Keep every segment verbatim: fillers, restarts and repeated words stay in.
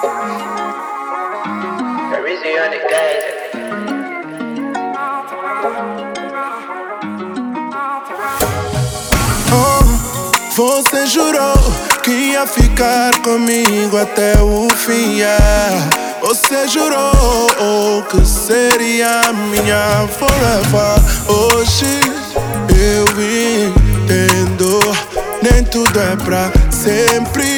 Rizzy on the guys. Oh, você jurou que ia ficar comigo até o fim, yeah. Você jurou que seria minha forever. Hoje eu entendo, nem tudo é pra sempre.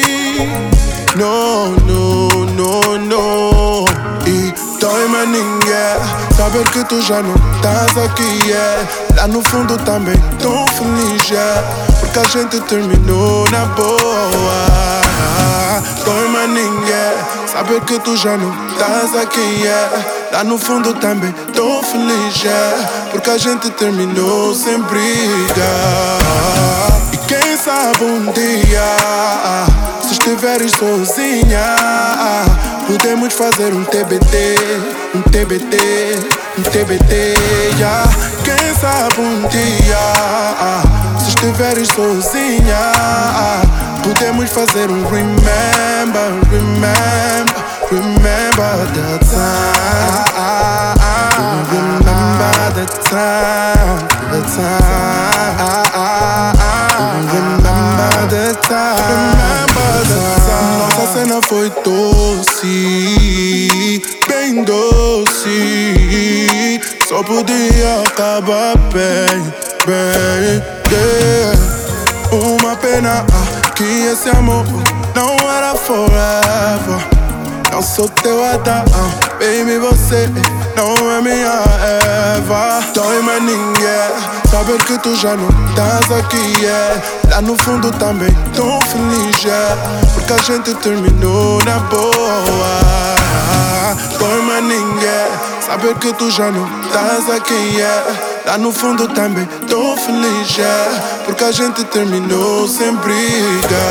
No, no, no, no. E dói, maninha, yeah. Saber que tu já não estás aqui, yeah. Lá no fundo também tão feliz, yeah. Porque a gente terminou na boa. Dói, maninha, yeah. Saber que tu já não estás aqui, yeah. Lá no fundo também tão feliz, yeah. Porque a gente terminou sem briga. E quem sabe um dia, se estiveres sozinha, podemos fazer um T B T, um T B T, um T B T, yeah. Quem sabe um dia, se estiveres sozinha, podemos fazer um remember, remember, remember the time, remember the time, the time, remember the time, remember the time. Nossa cena foi doce, bem doce. Só podia acabar bem, bem, yeah. Uma pena que esse amor não era forever. Não sou teu Adão, baby, você não é minha Eva. Dói, maninha, yeah. Saber que tu já não estás aqui, yeah. Lá no fundo também tão feliz, yeah. Porque a gente terminou na boa. Dói, maninha, yeah. Saber que tu já não estás aqui, yeah. Lá no fundo também tão feliz, yeah. Porque a gente terminou sem briga.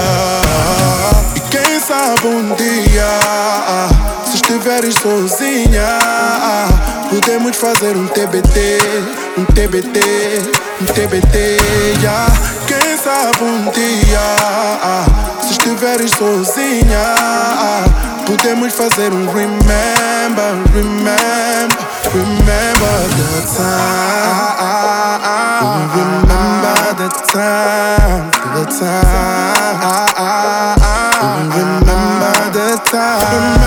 E quem sabe um dia, se estiveres sozinha, podemos fazer um T B T, um T B T, um T B T, yeah. Quem sabe um dia, se estiveres sozinha, podemos fazer um remember, remember, remember the time, remember the time, the time, remember the time.